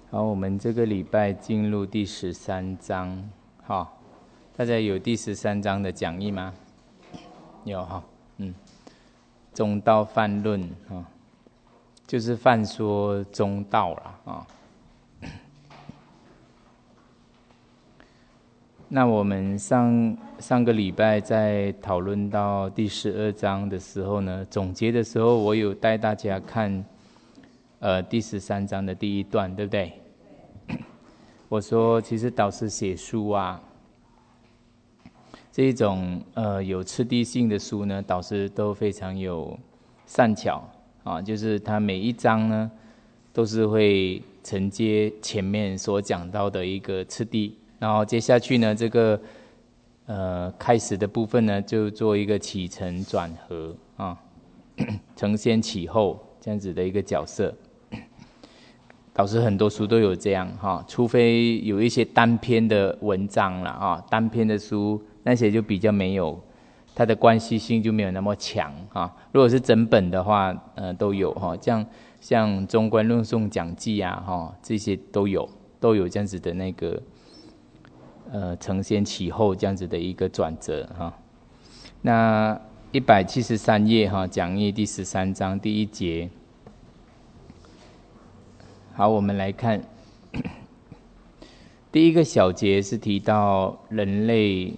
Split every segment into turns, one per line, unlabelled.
好，我们这个礼拜进入第13章，好，大家有第13章的讲义吗？有哈，中道泛论啊，就是泛说中道啦啊。那我们上个礼拜在讨论到第12章的时候呢，总结的时候，我有带大家看第13章的第一段，对不对？我说，其实导师写书啊，这一种有次第性的书呢，导师都非常有善巧啊，就是他每一章呢，都是会承接前面所讲到的一个次第，然后接下去呢，这个开始的部分呢，就做一个起承转合啊，承先启后这样子的一个角色。导师很多书都有这样哈，除非有一些单篇的文章啦啊，单篇的书那些就比较没有，它的关系性就没有那么强啊。如果是整本的话，都有哈，像中观论颂讲记啊哈，这些都有这样子的那个承先启后这样子的一个转折哈。那173页哈，讲义第13章第1节。好，我们来看第一个小节是提到人类，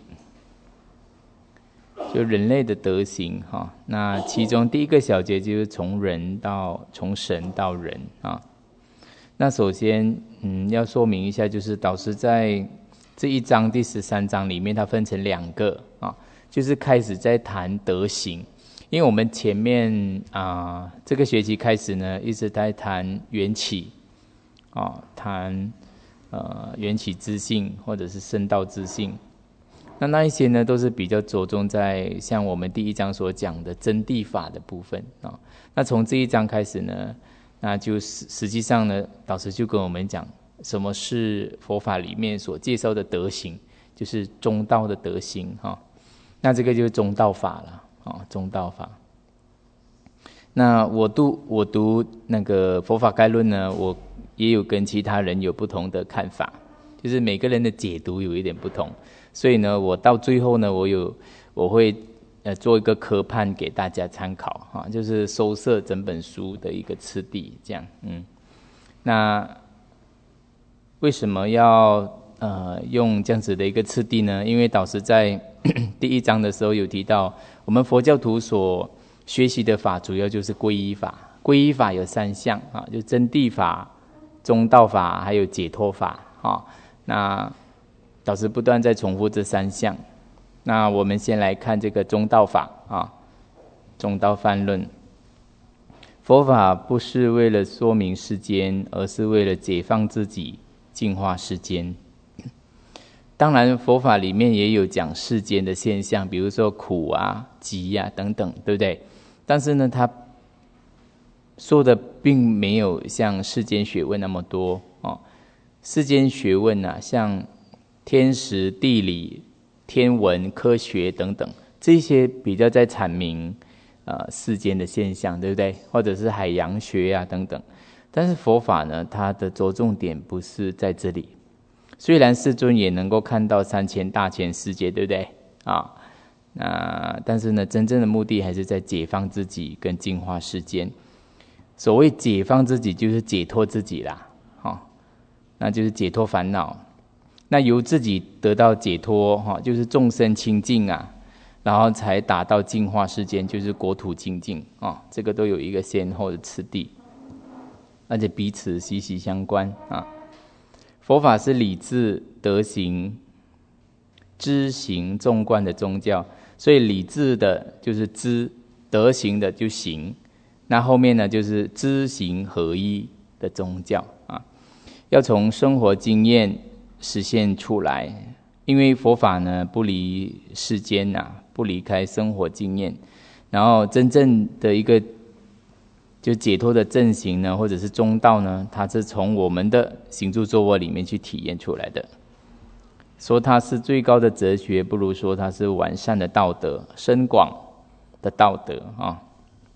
就人类的德行哈。那其中第一个小节就是从神到人啊。那首先要说明一下，就是导师在这一章第13章里面，它分成2个啊，就是开始在谈德行。因为我们前面这个学期开始呢，一直在谈缘起。谈缘起之性或者是圣道之性，那一些呢都是比较着重在像我们第1章所讲的真谛法的部分啊。那从这一章开始呢，那就实际上呢，导师就跟我们讲什么是佛法里面所介绍的德行，就是中道的德行哈。那这个就是中道法了啊，中道法。那我读那个佛法概论呢，我也有跟其他人有不同的看法，就是每个人的解读有一点不同，所以呢，我到最后呢，我会做一个科判给大家参考哈，就是收摄整本书的一个次第这样。那为什么要用这样子的一个次第呢？因为导师在第1章的时候有提到，我们佛教徒所学习的法主要就是皈依法，皈依法有3项啊，就真谛法、中道法还有解脱法啊。那导师不断在重复这3项。那我们先来看这个中道法啊，中道泛论。佛法不是为了说明世间，而是为了解放自己，净化世间。当然佛法里面也有讲世间的现象，比如说苦啊、集啊等等，对不对？但是呢，他说的并没有像世间学问那么多哦。世间学问啊，像天时、地理、天文、科学等等，这些比较在阐明世间的现象，对不对？或者是海洋学啊等等。但是佛法呢，它的着重点不是在这里。虽然世尊也能够看到3000大千世界，对不对啊？但是呢，真正的目的还是在解放自己跟净化世间。所谓解放自己，就是解脱自己啦，那就是解脱烦恼。那由自己得到解脱，就是众生清净啊，然后才达到净化世间，就是国土清净啊。这个都有一个先后的次第，而且彼此息息相关啊。佛法是理智、德行、知行纵贯的宗教，所以理智的就是知，德行的就行，那后面呢就是知行合一的宗教啊。要从生活经验实现出来，因为佛法呢不离世间啊，不离开生活经验，然后真正的一个就解脱的正行呢，或者是中道呢，它是从我们的行住坐卧里面去体验出来的。说它是最高的哲学，不如说它是完善的道德，深广的道德啊。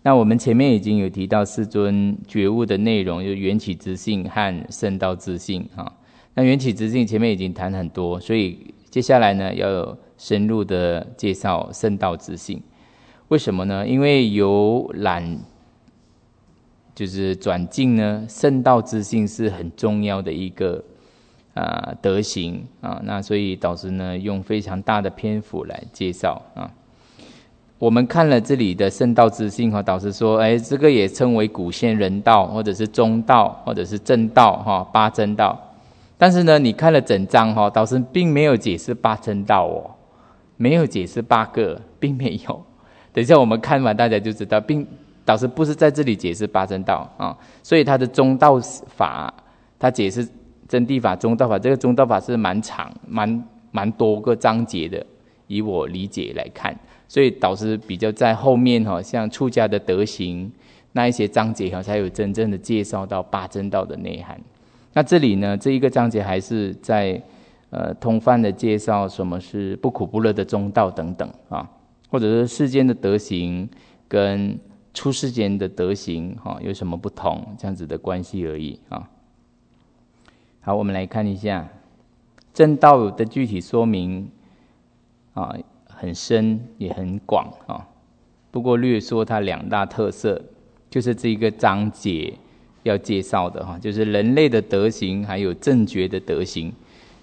那我们前面已经有提到世尊觉悟的内容，就是缘起自性和圣道自性啊。那缘起自性前面已经谈很多，所以接下来呢要有深入的介绍圣道自性。为什么呢？因为由染就是转进呢，圣道自性是很重要的一个德行啊。那所以导师呢用非常大的篇幅来介绍啊。我们看了这里的圣道自性，导师说，这个也称为古现人道，或者是中道，或者是正道，八正道。但是呢，你看了整章，导师并没有解释八正道没有解释8个，并没有。等一下我们看完大家就知道，导师不是在这里解释八正道啊，所以他的中道法，他解释真谛法、中道法，这个中道法是蛮长、蛮多个章节的，以我理解来看。所以导师比较在后面像出家的德行那一些章节才有真正的介绍到八正道的内涵。那这里呢，这一个章节还是在通泛的介绍什么是不苦不乐的中道等等啊，或者是世间的德行跟出世间的德行有什么不同，这样子的关系而已啊。好，我们来看一下正道的具体说明啊。很深也很广啊，不过略说它2大特色，就是这一个章节要介绍的就是人类的德行，还有正觉的德行。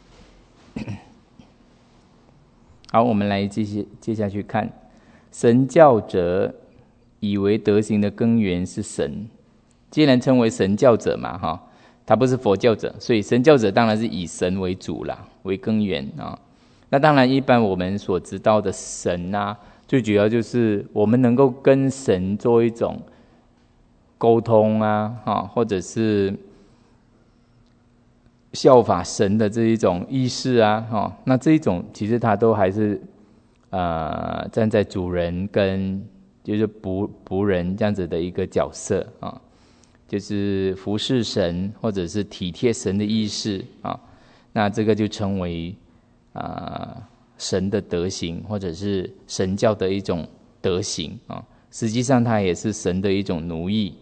好，我们来接下去看，神教者以为德行的根源是神，既然称为神教者嘛他不是佛教者，所以神教者当然是以神为主啦，为根源啊。那当然一般我们所知道的神最主要就是我们能够跟神做一种沟通或者是效法神的这一种意识那这一种其实它都还是站在主人跟就是仆人这样子的一个角色就是服侍神或者是体贴神的意识那这个就称为神的德行，或者是神教的一种德行实际上它也是神的一种奴役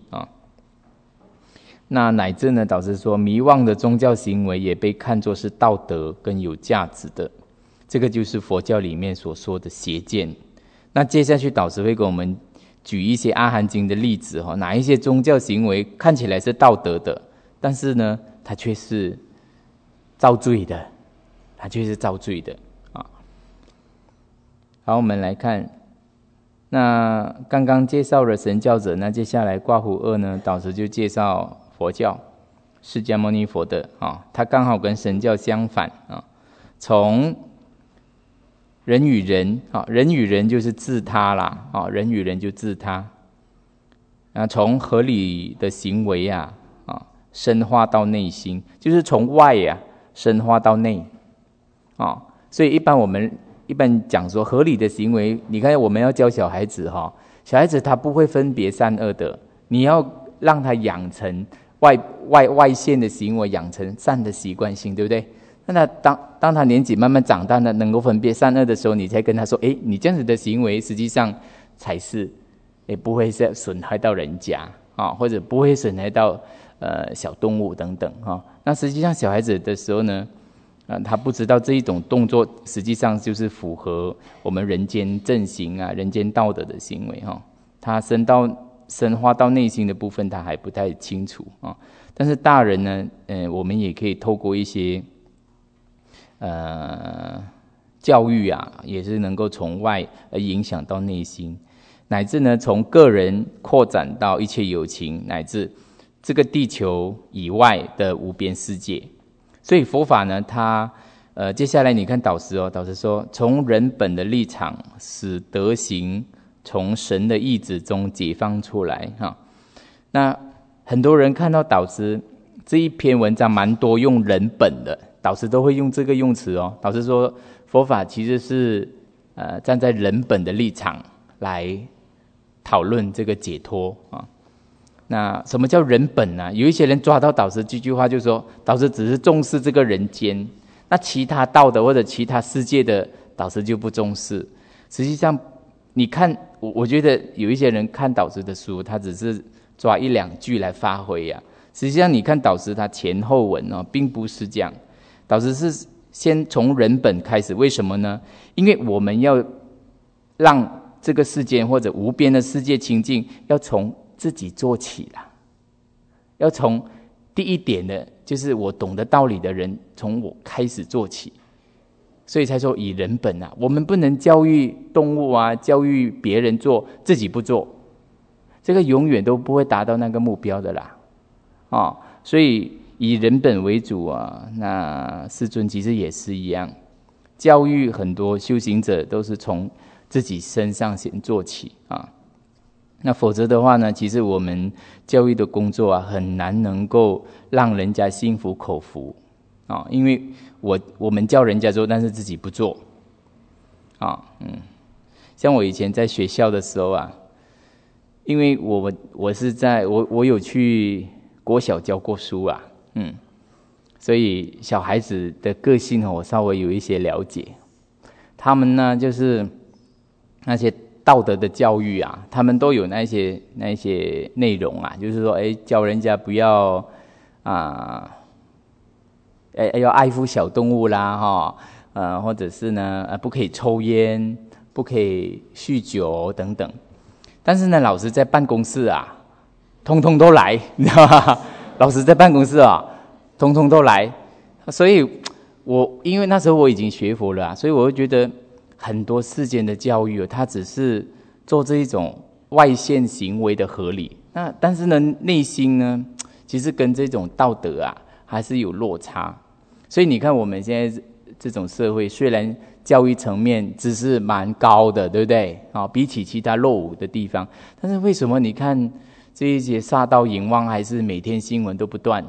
那乃至呢，导师说迷妄的宗教行为也被看作是道德跟有价值的，这个就是佛教里面所说的邪见。那接下去导师会给我们举一些阿含经的例子哪一些宗教行为看起来是道德的，但是呢它却是造罪的，好，我们来看，那刚刚介绍了神教者，那接下来刮胡2呢，导师就介绍佛教，释迦牟尼佛的他刚好跟神教相反从人与人人与人就是自他啦人与人就自他从合理的行为深化到内心，就是从外深化到内所以我们一般讲说合理的行为，你看我们要教小孩子小孩子他不会分别善恶的，你要让他养成外线的行为，养成善的习惯性，对不对？那当他年纪慢慢长大呢，能够分别善恶的时候，你才跟他说，你这样子的行为实际上才是不会损害到人家或者不会损害到小动物等等那实际上小孩子的时候呢他不知道这一种动作实际上就是符合我们人间正行人间道德的行为他深化到内心的部分他还不太清楚但是大人呢我们也可以透过一些教育也是能够从外而影响到内心，乃至呢从个人扩展到一切有情，乃至这个地球以外的无边世界。所以佛法呢它接下来你看导师说从人本的立场使德行从神的意志中解放出来那很多人看到导师这一篇文章蛮多用人本的，导师都会用这个用词导师说佛法其实是站在人本的立场来讨论这个解脱那什么叫人本呢？有一些人抓到导师这句话就说导师只是重视这个人间，那其他道的或者其他世界的导师就不重视。实际上你看我觉得有一些人看导师的书，他只是抓一两句来发挥啊。实际上你看导师他前后文哦，并不是这样。导师是先从人本开始，为什么呢？因为我们要让这个世界或者无边的世界清净，要从自己做起啦。要从第一点的，就是我懂得道理的人，从我开始做起。所以才说以人本啊，我们不能教育动物啊，教育别人做，自己不做，这个永远都不会达到那个目标的啦。所以以人本为主啊，那世尊其实也是一样，教育很多修行者都是从自己身上先做起啊。那否则的话呢，其实我们教育的工作啊，很难能够让人家心服口服啊，因为我们教人家做，但是自己不做啊。像我以前在学校的时候啊，因为我是在我有去国小教过书啊，所以小孩子的个性我稍微有一些了解。他们呢，就是那些道德的教育啊，他们都有那些内容啊，就是说，教人家不要要爱护小动物啦，或者是呢，不可以抽烟，不可以酗酒等等。但是呢，老师在办公室啊，通通都来，你知道吗？老师在办公室啊，通通都来。所以因为那时候我已经学佛了所以我会觉得很多世间的教育它只是做这一种外现行为的合理，但是呢，内心呢，其实跟这种道德啊还是有落差。所以你看我们现在这种社会，虽然教育层面只是蛮高的，对不对？比起其他落伍的地方，但是为什么你看这一些杀盗淫妄还是每天新闻都不断，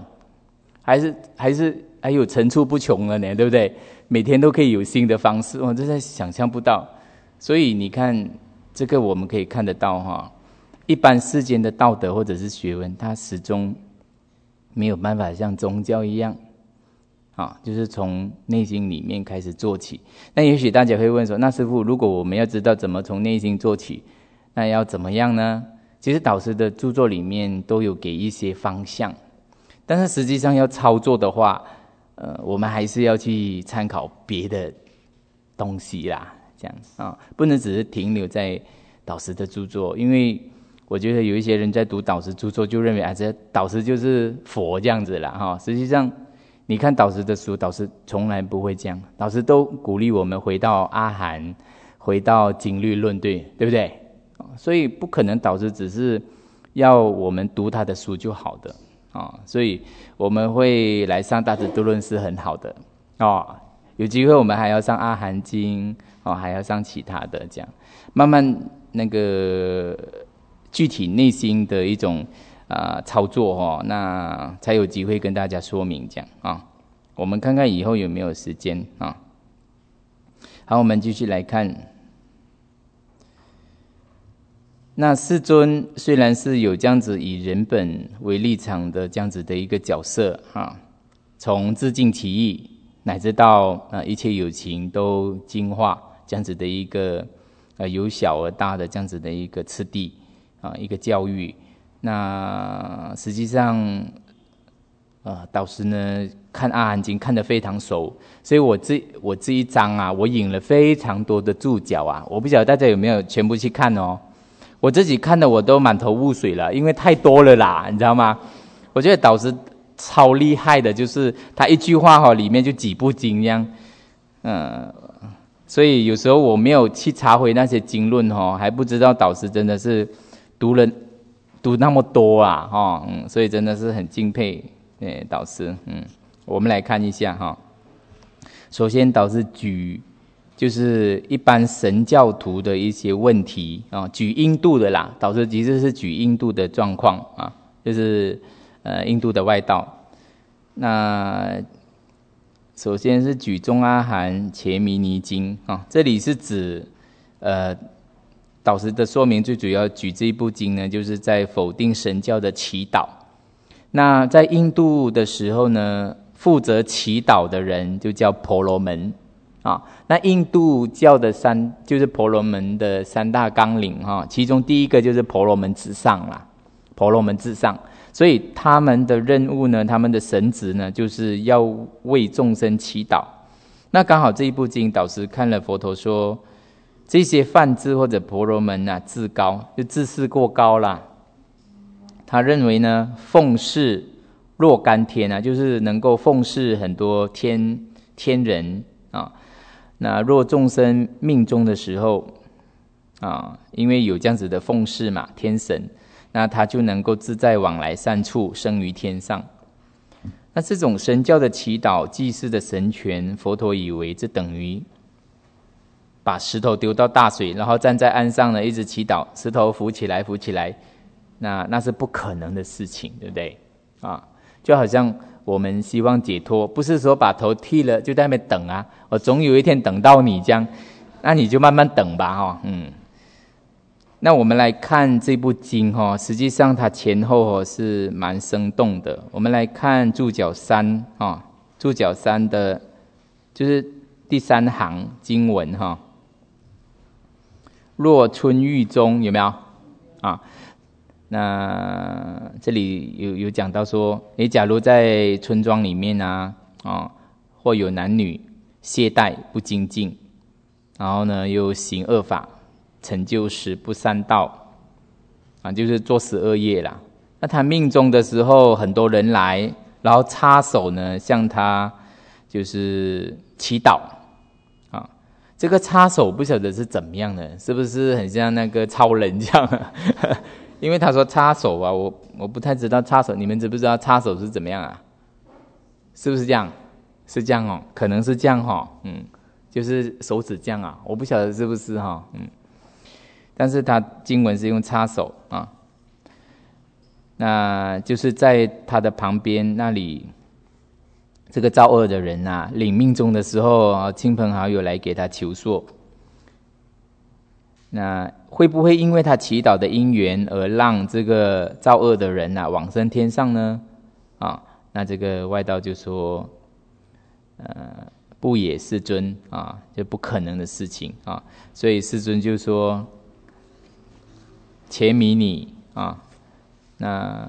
还有层出不穷了呢，对不对？每天都可以有新的方式，我真的想象不到。所以你看这个我们可以看得到一般世间的道德或者是学问，它始终没有办法像宗教一样就是从内心里面开始做起。那也许大家会问说，那师父，如果我们要知道怎么从内心做起，那要怎么样呢？其实导师的著作里面都有给一些方向，但是实际上要操作的话，我们还是要去参考别的东西啦，这样子不能只是停留在导师的著作。因为我觉得有一些人在读导师著作，就认为这导师就是佛这样子啦实际上你看导师的书，导师从来不会这样，导师都鼓励我们回到阿含，回到经律论对不对？所以不可能导师只是要我们读他的书就好的所以我们会来上大智度论是很好的有机会我们还要上阿含经还要上其他的，这样慢慢那个具体内心的一种操作那才有机会跟大家说明这样我们看看以后有没有时间好，我们继续来看。那世尊虽然是有这样子以人本为立场的这样子的一个角色从自净其意乃至到一切有情都净化这样子的一个由小而大的这样子的一个次第一个教育。那实际上导师呢看阿含经看得非常熟，所以我这一章我引了非常多的注脚我不晓得大家有没有全部去看我自己看的我都满头雾水了，因为太多了啦，你知道吗？我觉得导师超厉害的，就是他一句话里面就几部经这样所以有时候我没有去查回那些经论还不知道导师真的是读那么多所以真的是很敬佩导师我们来看一下首先导师举就是一般神教徒的一些问题举印度的啦，导师其实是举印度的状况就是印度的外道。那首先是举中阿含伽弥尼经这里是指导师的说明最主要举这一部经呢，就是在否定神教的祈祷。那在印度的时候呢，负责祈祷的人就叫婆罗门啊。那印度教的就是婆罗门的三大纲领哈，其中第一个就是婆罗门至上啦，婆罗门至上。所以他们的任务呢，他们的神职呢，就是要为众生祈祷。那刚好这一部经，导师看了佛陀说，这些梵志或者婆罗门啊，自高，就自视过高啦。他认为呢，奉事若干天啊，就是能够奉事很多天人啊。那若众生命中的时候啊，因为有这样子的奉事嘛，天神。那他就能够自在往来善处，生于天上。那这种神教的祈祷、祭祀的神权，佛陀以为这等于把石头丢到大水，然后站在岸上呢，一直祈祷，石头浮起来，浮起来，那是不可能的事情，对不对？啊，就好像我们希望解脱，不是说把头剃了就在那边等啊，我总有一天等到你这样，那你就慢慢等吧，哈，那我们来看这部经哈，实际上它前后是蛮生动的。我们来看注脚3啊，注脚3的，就是第3行经文哈。若春狱中有没有啊？那这里有讲到说，假如在村庄里面啊，或有男女懈怠不精进，然后呢又行恶法。成就十不善道啊，就是做十恶业啦。那他命中的时候，很多人来，然后插手呢，向他就是祈祷啊。这个插手不晓得是怎么样的，是不是很像那个超人这样？因为他说插手啊，我不太知道插手，你们知不知道插手是怎么样啊？是不是这样？是这样哦，可能是这样哈，就是手指这样啊，我不晓得是不是哈，但是他经文是用插手啊，那就是在他的旁边那里，这个造恶的人啊，领命中的时候，亲朋好友来给他求索，那会不会因为他祈祷的因缘而让这个造恶的人啊往生天上呢？啊，那这个外道就说，不也世尊啊，就不可能的事情啊，所以世尊就说。且迷你啊，那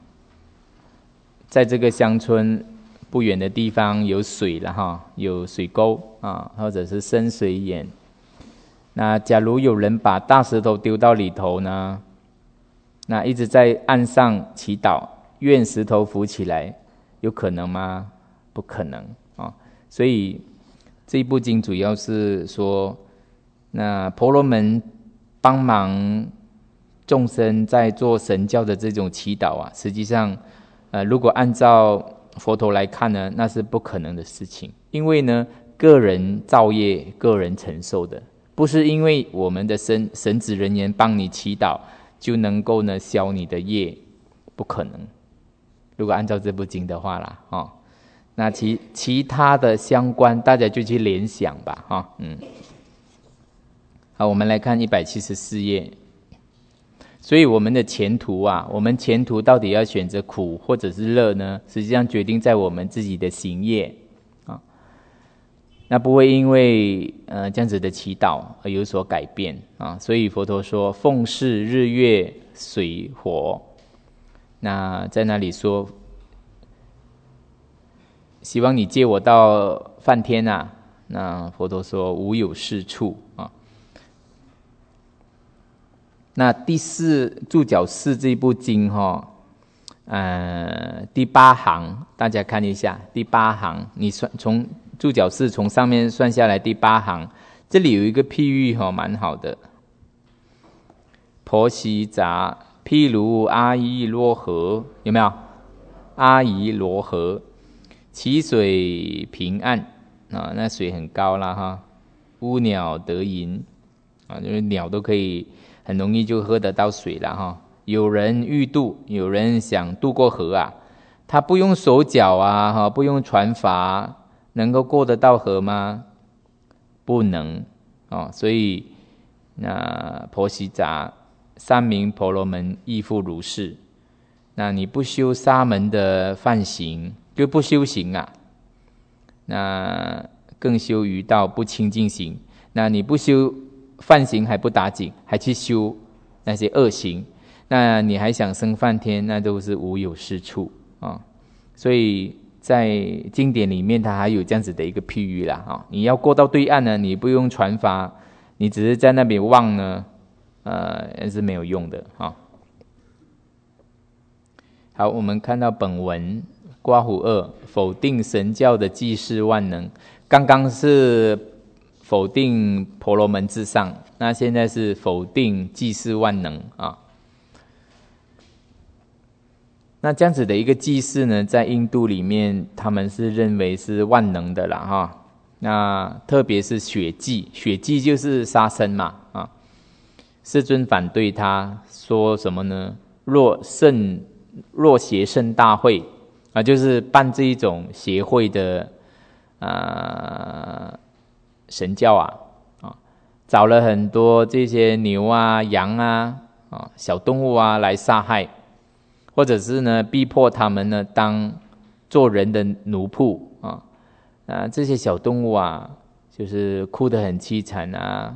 在这个乡村不远的地方有水了哈，有水沟啊，或者是深水眼。那假如有人把大石头丢到里头呢，那一直在岸上祈祷，愿石头浮起来，有可能吗？不可能啊。所以这一部经主要是说，那婆罗门帮忙。众生在做神教的这种祈祷啊，实际上，如果按照佛陀来看呢，那是不可能的事情。因为呢，个人造业，个人承受的，不是因为我们的神职人员帮你祈祷，就能够呢消你的业，不可能。如果按照这部经的话啦，那其他的相关，大家就去联想吧，好，我们来看174页。所以我们的前途啊，我们前途到底要选择苦或者是乐呢？实际上决定在我们自己的行业啊，那不会因为这样子的祈祷而有所改变啊。所以佛陀说奉事日月水火，那在那里说，希望你接我到梵天啊。那佛陀说无有是处啊。那第4注脚4这一部经第8行，大家看一下第8行，你算从注脚4从上面算下来第8行，这里有一个譬喻蛮好的。婆媳杂，譬如阿依罗河，有没有？阿依罗河，其水平岸啊，那水很高啦哈，乌鸟得饮啊，就是鸟都可以。很容易就喝得到水了哈。有人欲渡，有人想渡过河啊，他不用手脚啊，不用船筏，能够过得到河吗？不能哦。所以那婆媳杂3名婆罗门亦复如是。那你不修沙门的梵行，就不修行啊。那更修余道，不清净行。那你不修梵行还不打紧，还去修那些恶行，那你还想升梵天，那都是无有是处啊。所以在经典里面，它还有这样子的一个譬喻啦啊。你要过到对岸呢，你不用传法，你只是在那边望呢，是没有用的啊。好，我们看到本文刮胡二否定神教的济世万能，刚刚是否定婆罗门至上，那现在是否定济世万能啊。那这样子的一个济世呢，在印度里面他们是认为是万能的啦哈。那特别是血祭，血祭就是杀生嘛啊。世尊反对他说什么呢？若邪圣大会啊，就是办这一种协会的神教啊，找了很多这些牛啊、羊啊、小动物啊来杀害，或者是呢逼迫他们呢当做人的奴仆这些小动物啊，就是哭得很凄惨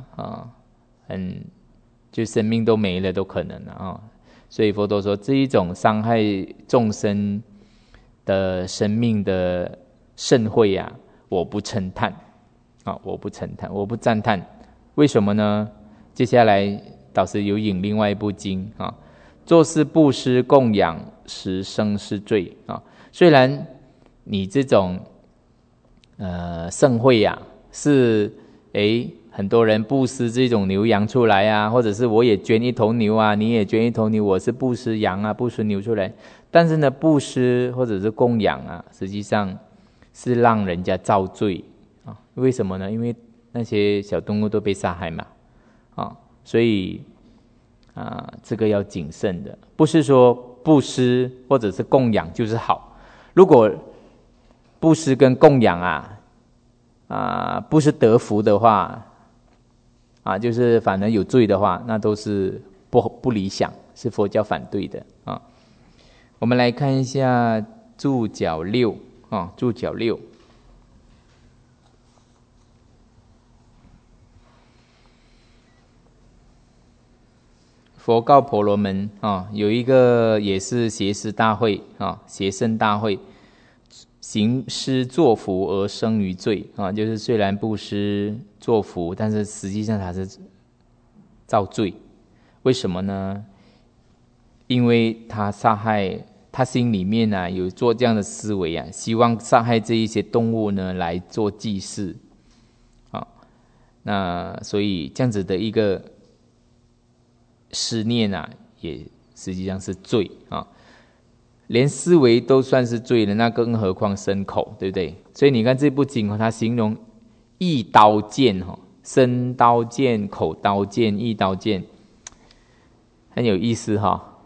就生命都没了都可能所以佛陀说，这一种伤害众生的生命的盛会我不称叹我不称叹，我不赞叹。为什么呢？接下来导师有引另外一部经做事布施供养实生是罪虽然你这种盛会是很多人布施这种牛羊出来或者是我也捐一头牛你也捐一头牛，我是布施羊布施牛出来，但是呢布施或者是供养实际上是让人家造罪为什么呢？因为那些小动物都被杀害嘛所以这个要谨慎的，不是说布施或者是供养就是好。如果布施跟供养不是得福的话就是反而有罪的话，那都是不理想，是佛教反对的我们来看一下注脚6注脚6。佛告婆罗门有一个也是邪师大会邪圣大会，行施作福而生于罪就是虽然布施作福，但是实际上他是造罪。为什么呢？因为他杀害，他心里面有做这样的思维希望杀害这一些动物呢来做祭祀那所以这样子的一个思念也实际上是罪连思维都算是罪了，那更何况身口，对不对？所以你看这部经它形容一刀剑身刀剑、口刀剑、一刀剑，很有意思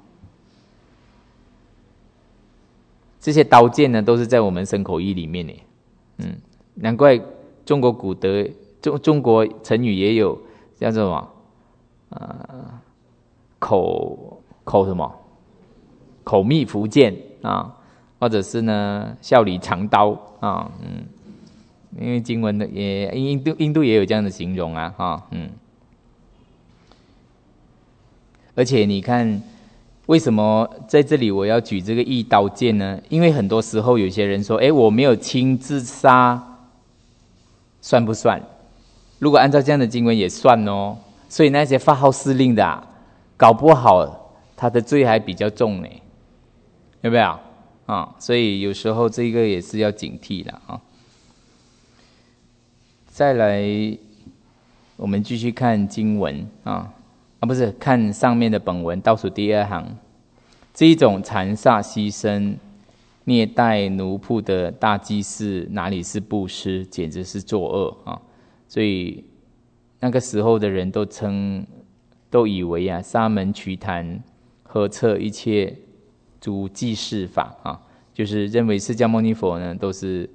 这些刀剑呢都是在我们身口意里面难怪中国古德中国成语也有叫做什么口什么口蜜腹剑或者是呢笑里藏刀因为经文的也印度也有这样的形容而且你看为什么在这里我要举这个一刀剑呢？因为很多时候有些人说我没有亲自杀算不算？如果按照这样的经文也算所以那些发号施令的搞不好他的罪还比较重呢，有没有所以有时候这个也是要警惕的再来我们继续看经文不是看上面的本文倒数第2行，这一种残杀牺牲虐待奴仆的大祭司哪里是布施，简直是作恶所以那个时候的人都以为沙门瞿昙呵斥一切诸祭祀法就是认为释迦牟尼佛呢都是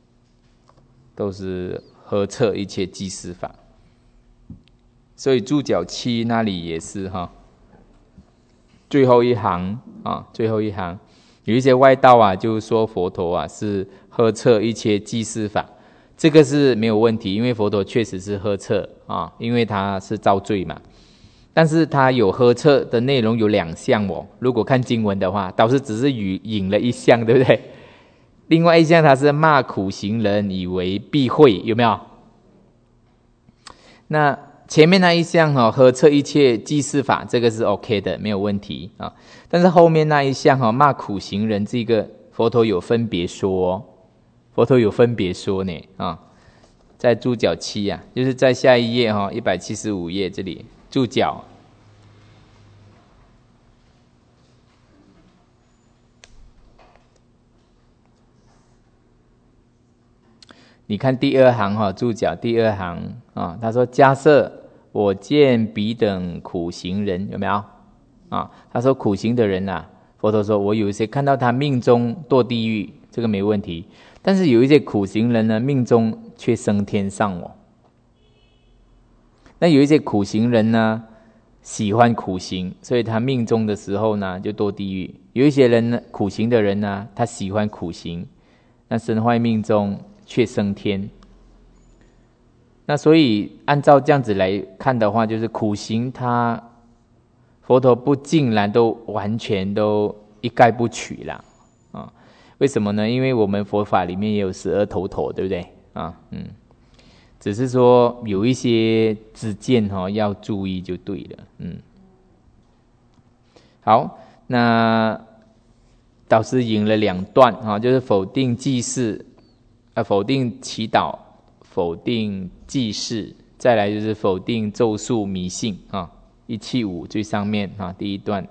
呵斥一切祭祀法。所以注脚7那里也是最后一行有一些外道就说佛陀是呵斥一切祭祀法， 这个是没有问题，因为佛陀确实是呵斥啊，因为他是造罪嘛。但是他有呵斥的内容有2项哦，如果看经文的话，导师只是引了1项，对不对？另外1项他是骂苦行人以为避讳，有没有？那前面那1项呵斥一切祭祀法，这个是 OK 的，没有问题啊。但是后面那1项骂苦行人，这个佛陀有分别说哦，佛陀有分别说呢啊，在注脚7啊，就是在下一页175页这里注脚。你看第2行注脚第2行啊，他说假设我见彼等苦行人，有没有啊？他说苦行的人啊，佛陀说我有一些看到他命中堕地狱，这个没问题。但是有一些苦行人呢，命中却升天上哦。那有一些苦行人呢，喜欢苦行，所以他命中的时候呢就堕地狱。有一些人呢，苦行的人呢，他喜欢苦行，那身坏命中却升天。那所以按照这样子来看的话，就是苦行他佛陀不尽然都完全都一概不取啦啊？为什么呢？因为我们佛法里面也有12头陀，对不对啊？只是说有一些知见要注意就对了。好，那导师引了2段就是否定祭祀，否定祈祷，否定祭祀，再来就是否定咒术迷信175最上面第1段。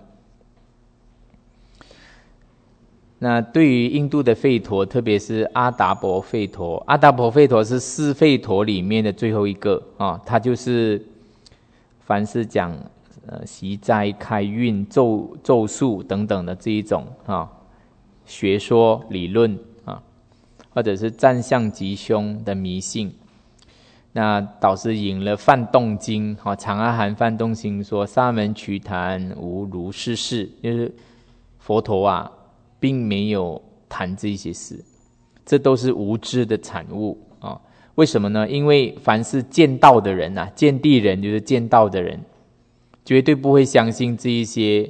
那对于印度的吠陀，特别是阿达婆吠陀，阿达婆吠陀是4吠陀里面的最后一个它就是凡是讲息灾、开运、咒术等等的这一种学说理论或者是占相吉凶的迷信。那导师引了梵动经长阿含梵动经说，沙门瞿昙无如是事，就是佛陀并没有谈这些事，这都是无知的产物为什么呢？因为凡是见道的人见地人就是见道的人，绝对不会相信这一些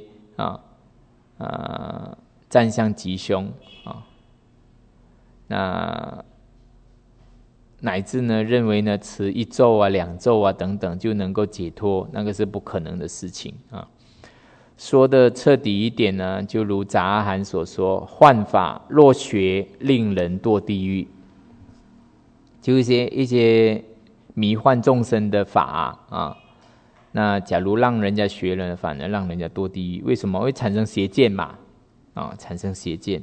占相吉凶那乃至呢认为呢持1咒2咒等等就能够解脱，那个是不可能的事情说的彻底一点呢，就如杂阿含所说，幻法若学令人堕地狱，就一些迷幻众生的法那假如让人家学了，反而让人家堕地狱，为什么？会产生邪见嘛产生邪见。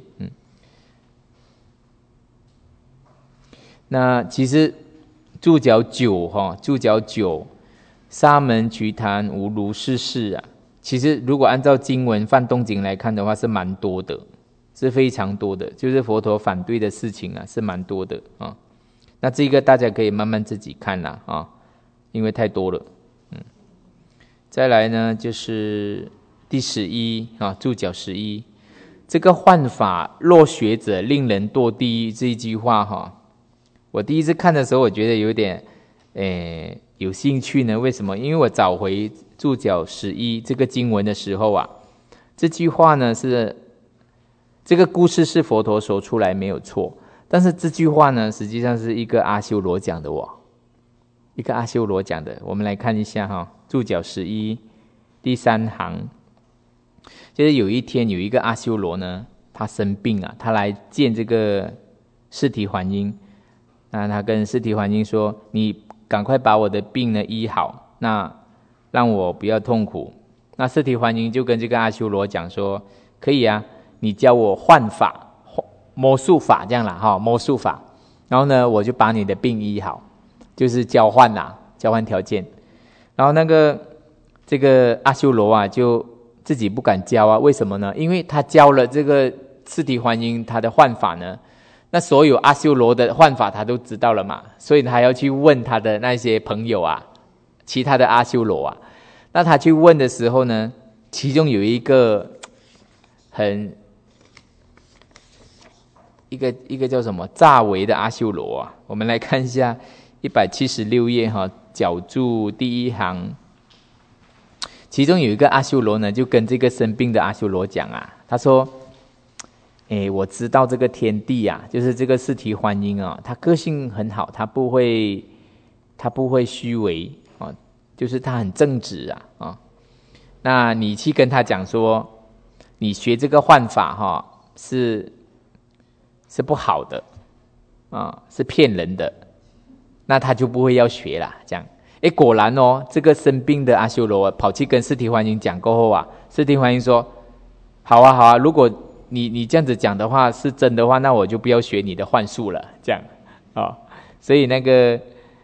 那其实注脚9沙门瞿昙无如是事其实如果按照经文梵动经来看的话，是蛮多的，是非常多的，就是佛陀反对的事情是蛮多的那这个大家可以慢慢自己看因为太多了。再来呢就是第11注脚11，这个幻法若学者令人堕地狱这一句话我第一次看的时候我觉得有点有兴趣呢。为什么？因为我找回注脚11这个经文的时候这句话呢是这个故事是佛陀说出来没有错，但是这句话呢实际上是一个阿修罗讲的一个阿修罗讲的。我们来看一下注脚11第3行，就是有一天有一个阿修罗呢，他生病他来见这个释提桓因，那他跟释提桓因说，你赶快把我的病呢医好，那让我不要痛苦。那释提桓因就跟这个阿修罗讲说，可以你教我幻法魔术法这样啦魔术法，然后呢我就把你的病医好，就是交换条件。然后这个阿修罗就自己不敢教为什么呢？因为他教了这个释提桓因他的幻法呢，那所有阿修罗的幻法他都知道了嘛，所以他要去问他的那些朋友其他的阿修罗那他去问的时候呢，其中有一个很一个叫什么乍为的阿修罗啊。我们来看一下176页哈，角注第一行，其中有一个阿修罗呢，就跟这个生病的阿修罗讲啊，他说：“我知道这个天帝啊，就是这个四提桓因啊，他个性很好，他不会虚伪啊，就是他很正直啊。那你去跟他讲说，你学这个幻法哈，是不好的啊，是骗人的，那他就不会要学啦。这样，果然哦，这个生病的阿修罗跑去跟四提桓因讲过后啊，四提桓因说：好啊，如果你这样子讲的话是真的话，那我就不要学你的幻术了。这样啊，所以那个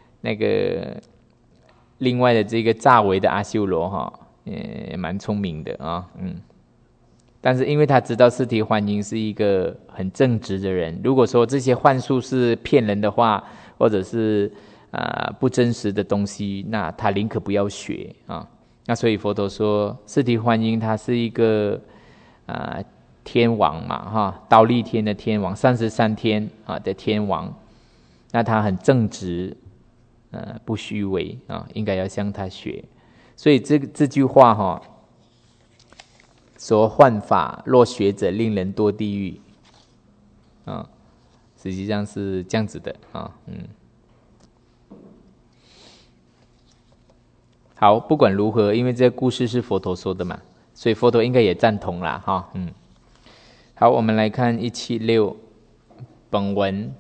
另外的这个乍为的阿修罗哈，蛮聪明的啊，但是因为他知道四提桓因是一个很正直的人，如果说这些幻术是骗人的话，或者是不真实的东西，那他宁可不要学啊。那所以佛陀说，四提桓因他是一个天王嘛哈，忉利天的天王，33天的天王，那他很正直，不虚伪啊，应该要向他学。所以这句话哈，说幻法若学者，令人堕地狱啊，实际上是这样子的啊，好，不管如何，因为这个故事是佛陀说的嘛，所以佛陀应该也赞同啦哈，好，我们来看176本文。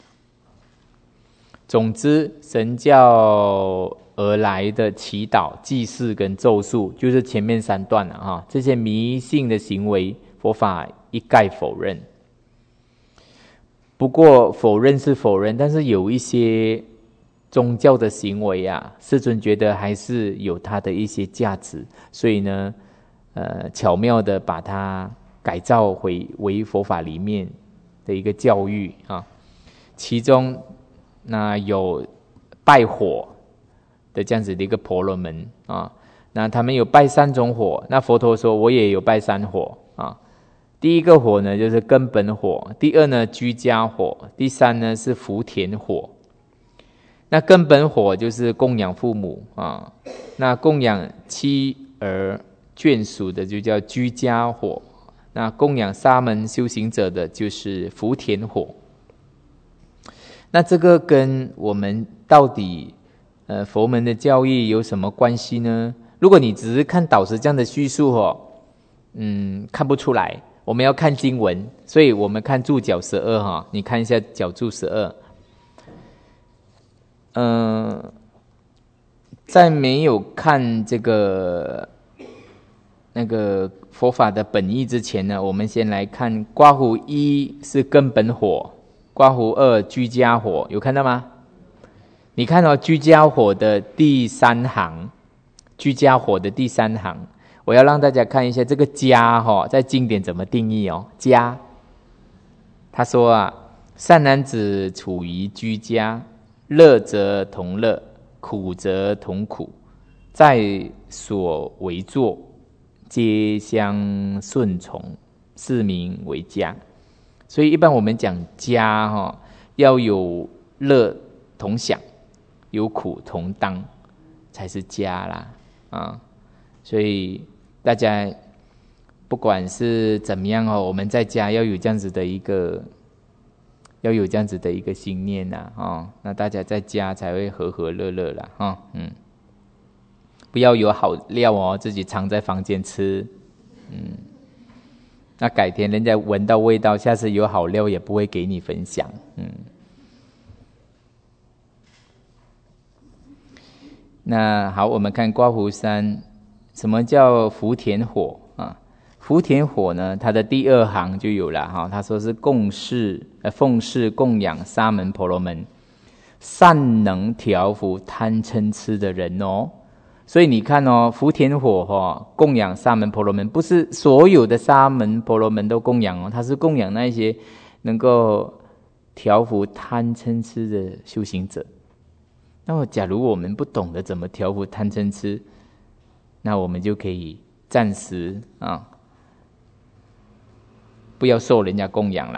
总之，神教而来的祈祷、祭祀跟咒术，就是前面3段了哈。这些迷信的行为，佛法一概否认。不过否认是否认，但是有一些宗教的行为啊，世尊觉得还是有它的一些价值，所以呢，巧妙的把它改造为佛法里面的一个教育啊。其中那有拜火的这样子的一个婆罗门啊，那他们有拜3种火，那佛陀说我也有拜3火啊。第一个火呢就是根本火，第二呢居家火，第3呢是福田火。那根本火就是供养父母啊，那供养妻儿眷属的就叫居家火，那供养沙门修行者的就是福田火。那这个跟我们到底佛门的教义有什么关系呢？如果你只是看导师这样的叙述看不出来，我们要看经文，所以我们看注脚12哈，你看一下脚注12。在没有看这个那个佛法的本意之前呢，我们先来看刮胡1是根本火，刮胡2居家火，有看到吗？你看到居家火的第3行，居家火的第3行，我要让大家看一下这个家在经典怎么定义家。他说善男子处于居家，乐则同乐，苦则同苦，在所为作，皆相顺从，是名为家。所以一般我们讲家要有乐同享，有苦同当，才是家啦所以大家不管是怎么样我们在家要有这样子的一个心念那大家在家才会和和乐乐啦不要有好料自己藏在房间吃那改天人家闻到味道，下次有好料也不会给你分享那好，我们看刮胡3，什么叫福田火福田火呢，它的第2行就有了他说是奉事供养沙门婆罗门，善能调伏贪嗔痴的人所以你看福田火供养沙门婆罗门，不是所有的沙门婆罗门都供养它是供养那些能够调伏贪嗔痴的修行者。那么假如我们不懂得怎么调伏贪嗔痴，那我们就可以暂时不要受人家供养啦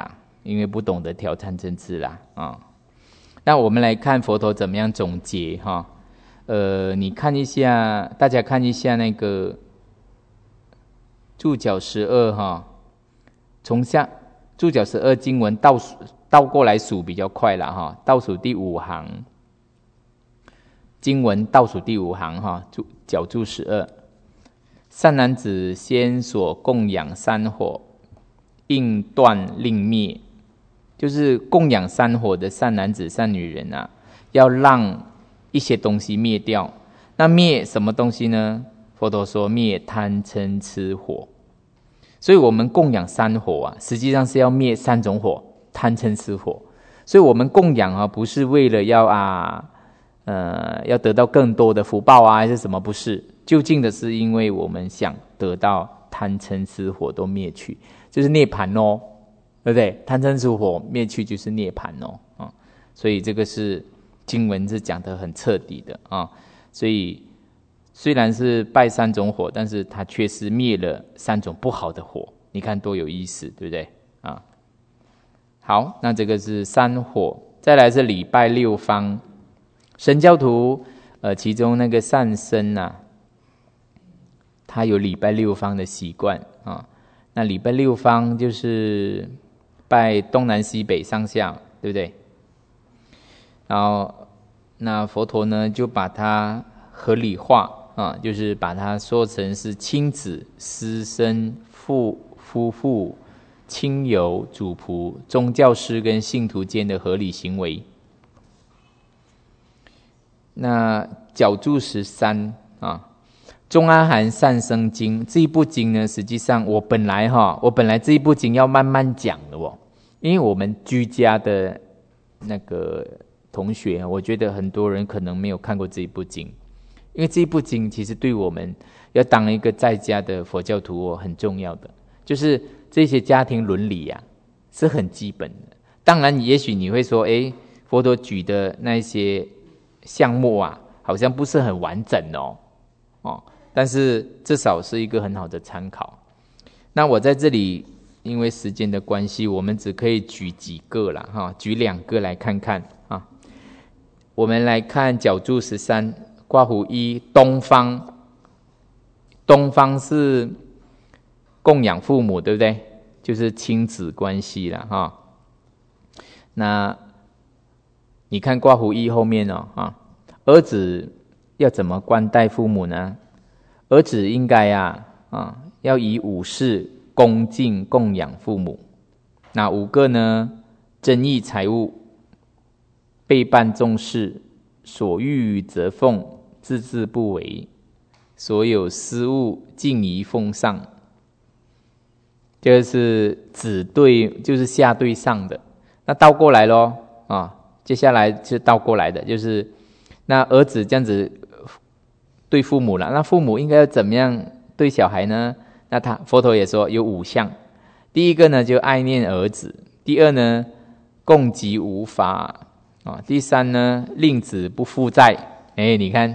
因为不懂得调参嗔痴啦啊。那我们来看佛陀怎么样总结哈。你看一下，大家看一下那个注脚12哈，从下注脚12经文倒过来数比较快啦哈，倒数第5行，经文倒数第5行哈，脚注12，善男子先所供养3火，应断令灭，就是供养3火的善男子善女人啊，要让一些东西灭掉。那灭什么东西呢？佛陀说灭贪嗔痴火。所以我们供养3火啊，实际上是要灭3种火，贪嗔痴火。所以我们供养啊，不是为了要得到更多的福报啊，还是什么？不是，究竟的是因为我们想得到贪嗔痴火都灭去，就是涅槃哦，对不对？贪嗔痴火灭去就是涅槃哦啊。所以这个是经文是讲得很彻底的啊。所以虽然是拜3种火，但是它却是灭了3种不好的火，你看多有意思，对不对啊？好，那这个是3火。再来是礼拜6方。神教徒其中那个善生啊，他有礼拜6方的习惯啊。那礼拜6方就是拜东南西北上下，对不对？然后那佛陀呢就把它合理化啊，就是把它说成是亲子、师生、夫妇、亲友、主仆、宗教师跟信徒间的合理行为。那脚注13啊，中阿含善生经这一部经呢，实际上我本来这一部经要慢慢讲的哦，因为我们居家的那个同学，我觉得很多人可能没有看过这一部经，因为这一部经其实对我们要当一个在家的佛教徒很重要的，就是这些家庭伦理啊是很基本的。当然，也许你会说，佛陀举的那些项目啊，好像不是很完整哦，但是至少是一个很好的参考。那我在这里，因为时间的关系，我们只可以举几个啦哈，举2个来看看啊。我们来看脚注13，括弧1，东方。东方是供养父母，对不对？就是亲子关系啦哈。那你看括弧1后面儿子要怎么关待父母呢？儿子应该要以5事恭敬供养父母。那5个呢？珍益财物，备办重视，所欲则奉，自制不为，所有私物尽宜奉上。这个是子对，就是下对上的。那倒过来咯接下来是倒过来的，就是那儿子这样子对父母了，那父母应该要怎么样对小孩呢？那佛陀也说有5项。第一个呢，就爱念儿子；第2呢，供给无法第3呢，令子不负债。你看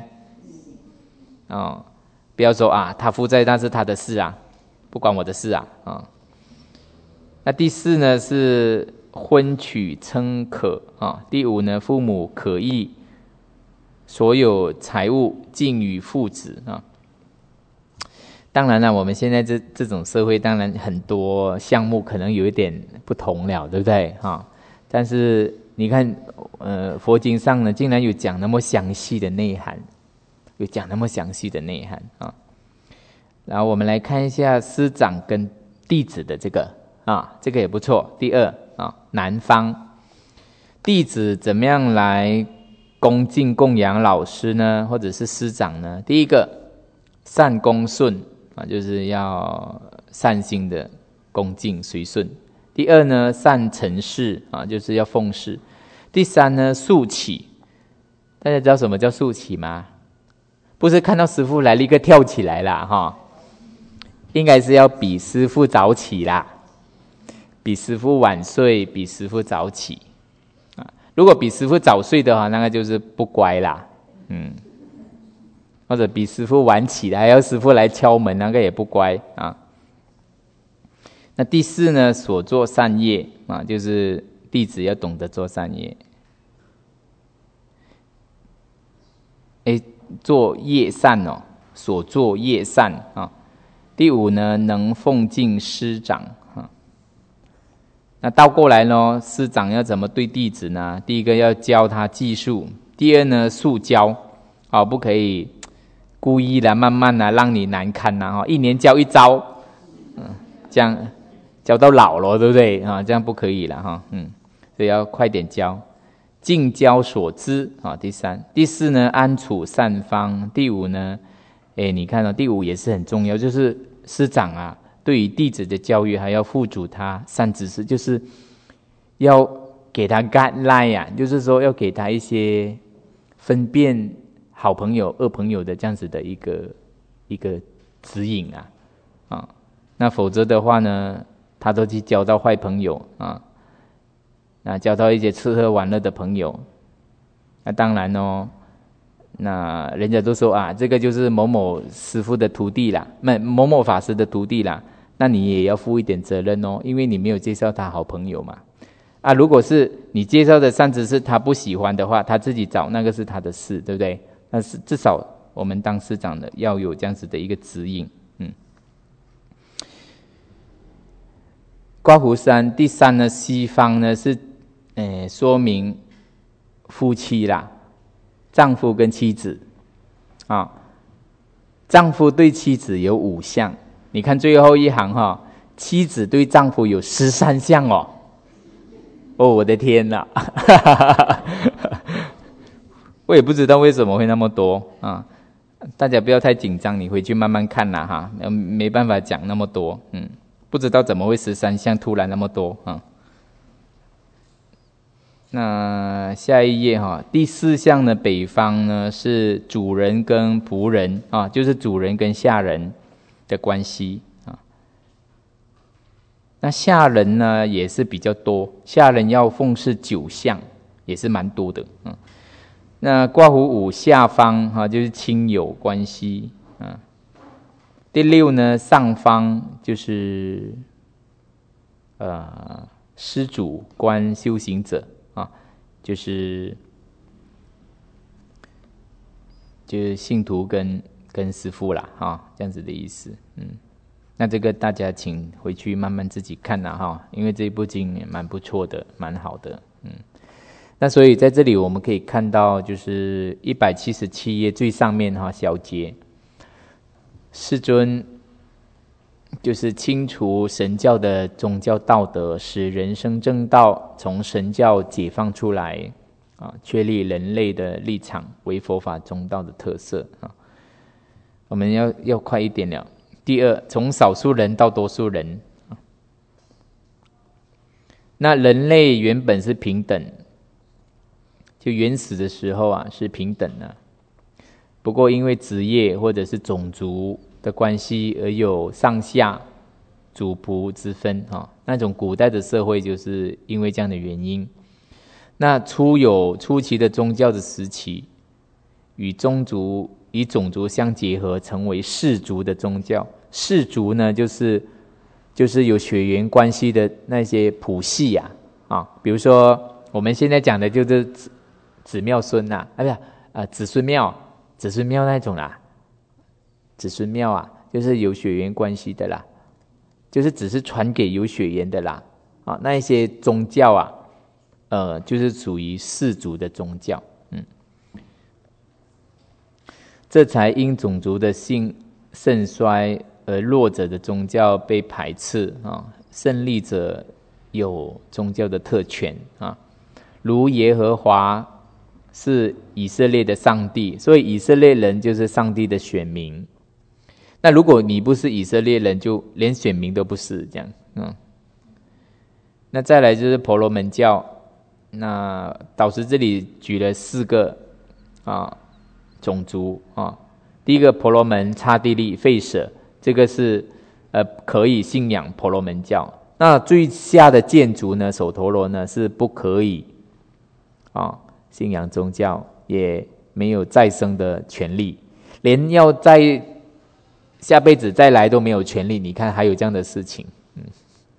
不要说他负债那是他的事不关我的事那第4呢是婚娶称可第5呢，父母可益，所有财物尽与父子当然了，我们现在这种社会，当然很多项目可能有一点不同了，对不对但是你看佛经上呢，竟然有讲那么详细的内涵，然后我们来看一下师长跟弟子的这个这个也不错。第2南方弟子怎么样来恭敬供养老师呢，或者是师长呢？第一个善恭顺就是要善心的恭敬随顺。第2呢，善承事就是要奉事。第3呢，肃起。大家知道什么叫肃起吗？不是看到师父来立刻跳起来啦应该是要比师父早起啦，比师父晚睡，比师父早起如果比师父早睡的话，那个就是不乖啦或者比师父晚起来，还要师父来敲门，那个也不乖那第四呢，所做善业啊，就是弟子要懂得做善业。做业善哦，所做业善啊。第五呢，能奉敬师长啊。那倒过来呢，师长要怎么对弟子呢？第一个要教他技术，第二呢，速教啊，不可以故意的慢慢的让你难堪呐，一年教一招，这样教到老了，对不对啊？这样不可以了哈，所以要快点教。尽教所知啊，第三、第四呢，安处善方。第五呢，你看到第五也是很重要，就是师长啊，对于弟子的教育还要付诸他善知识，就是要给他 guideline 啊，就是说要给他一些分辨好朋友、恶朋友的这样子的一个指引啊，那否则的话呢，他都去交到坏朋友啊。那交到一些吃喝玩乐的朋友，那当然哦，那人家都说啊，这个就是某某师父的徒弟啦，某某法师的徒弟啦，那你也要负一点责任哦，因为你没有介绍他好朋友嘛。啊，如果是你介绍的善知识他不喜欢的话，他自己找那个是他的事，对不对？但是至少我们当师长的要有这样子的一个指引。刮胡山第三呢，西方呢是说明夫妻啦，丈夫跟妻子啊，丈夫对妻子有5项，你看最后一行哈，妻子对丈夫有13项哦，我的天哪，我也不知道为什么会那么多啊，大家不要太紧张，你回去慢慢看啦哈，没办法讲那么多，不知道怎么会13项突然那么多啊。那下一页哈，第4项呢，北方呢是主人跟仆人啊，就是主人跟下人的关系啊。那下人呢也是比较多，下人要奉事9项，也是蛮多的。那刮胡5下方哈，就是亲友关系啊。第6呢，上方就是施主观修行者。就是信徒跟师父啦，这样子的意思。那这个大家请回去慢慢自己看啦哈，因为这部经也蛮不错的，蛮好的。那所以在这里我们可以看到，就是177页最上面哈小节，世尊就是清除神教的宗教道德，使人生正道，从神教解放出来啊，确立人类的立场为佛法中道的特色啊。我们要快一点了。第2，从少数人到多数人。那人类原本是平等，就原始的时候啊是平等的，不过因为职业或者是种族的关系而有上下主仆之分那种古代的社会就是因为这样的原因。那初期的宗教的时期，与种族相结合，成为氏族的宗教。氏族呢，就是有血缘关系的那些谱系比如说我们现在讲的就是子庙孙子孙庙那种啦，子孙庙就是有血缘关系的啦，就是只是传给有血缘的啦那一些宗教就是属于氏族的宗教。这才因种族的兴盛衰而弱者的宗教被排斥胜利者有宗教的特权如耶和华是以色列的上帝，所以以色列人就是上帝的选民。那如果你不是以色列人，就连选民都不是这样。那再来就是婆罗门教，那导师这里举了4个种族第一个婆罗门、刹帝利、吠舍，这个是可以信仰婆罗门教。那最下的贱族呢，首陀罗呢是不可以信仰宗教，也没有再生的权利，连要在下辈子再来都没有权利。你看还有这样的事情。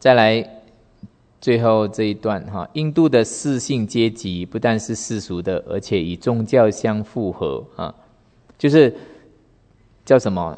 再来最后这一段哈，印度的四姓阶级不但是世俗的，而且与宗教相复合啊，就是叫什么？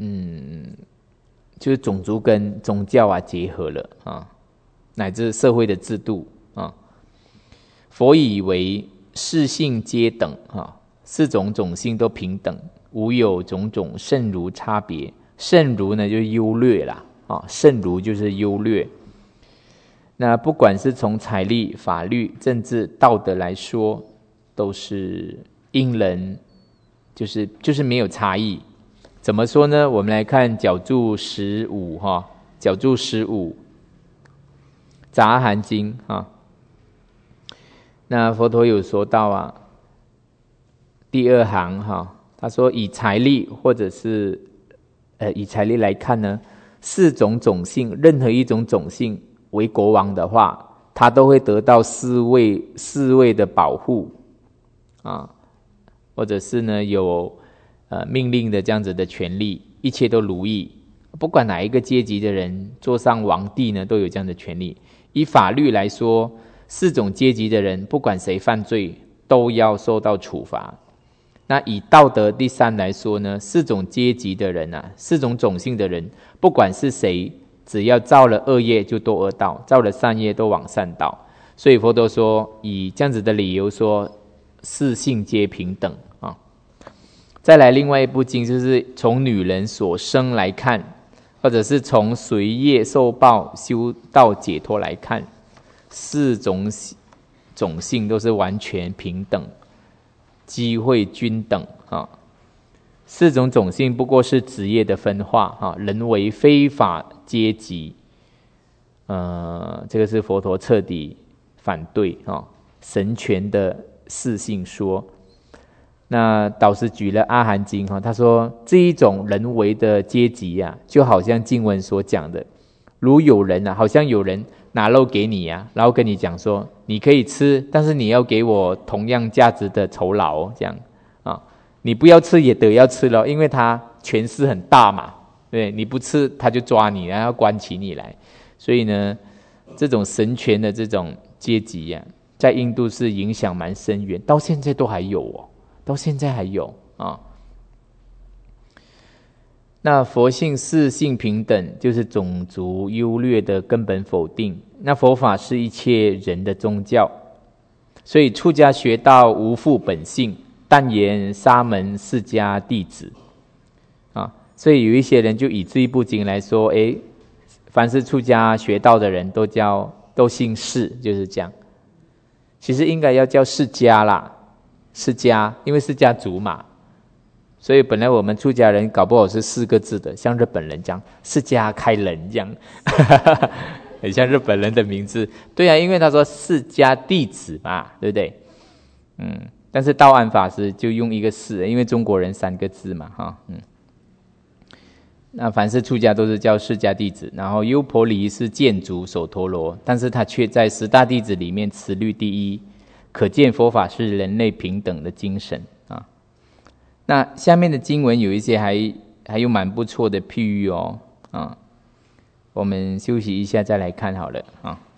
就是种族跟宗教啊结合了啊，乃至社会的制度啊。佛以为四姓皆等啊，四种种姓都平等，无有种种胜儒差别。胜儒呢就是优劣啦啊，胜儒就是优劣。那不管是从财力、法律、政治、道德来说，都是因人，就是没有差异。怎么说呢？我们来看角注15哈，角注15杂含经啊。那佛陀有说到啊，第二行哈，他说以财力或者是以财力来看呢，四种种姓，任何一种种姓为国王的话，他都会得到四位的保护啊，或者是呢有命令的这样子的权利，一切都如意。不管哪一个阶级的人坐上皇帝呢，都有这样的权利。以法律来说，四种阶级的人不管谁犯罪都要受到处罚。那以道德第三来说呢，四种阶级的人啊，四种种姓的人不管是谁，只要造了恶业就堕恶道，造了善业都往善道。所以佛陀说以这样子的理由说四姓皆平等啊。再来另外一部经，就是从女人所生来看，或者是从随业受报修道解脱来看，四种种姓都是完全平等，机会均等啊。四种种姓不过是职业的分化啊，人为非法阶级，这个是佛陀彻底反对啊神权的四姓说。那导师举了阿含经他说这一种人为的阶级啊，就好像经文所讲的，如有人啊，好像有人拿肉给你啊，然后跟你讲说你可以吃，但是你要给我同样价值的酬劳，这样啊，你不要吃也得要吃了，因为他权势很大嘛，对，你不吃他就抓你，然后关起你来。所以呢，这种神权的这种阶级啊，在印度是影响蛮深远，到现在都还有哦。到现在还有啊。那佛性四性平等，就是种族优劣的根本否定。那佛法是一切人的宗教，所以出家学道无复本性，但言沙门释迦弟子啊。所以有一些人就以这一部经来说，凡是出家学道的人都姓释，就是这样。其实应该要叫释迦啦。释迦，因为释迦族嘛，所以本来我们出家人搞不好是4个字的，像日本人这样释迦开人这样很像日本人的名字。对啊，因为他说释迦弟子嘛，对不对？但是道安法师就用一个释，因为中国人3个字嘛那凡是出家都是叫释迦弟子，然后优婆离是建筑首陀罗，但是他却在10大弟子里面持律第一，可见佛法是人类平等的精神啊。那下面的经文有一些还有蛮不错的譬喻哦啊，我们休息一下再来看好了啊。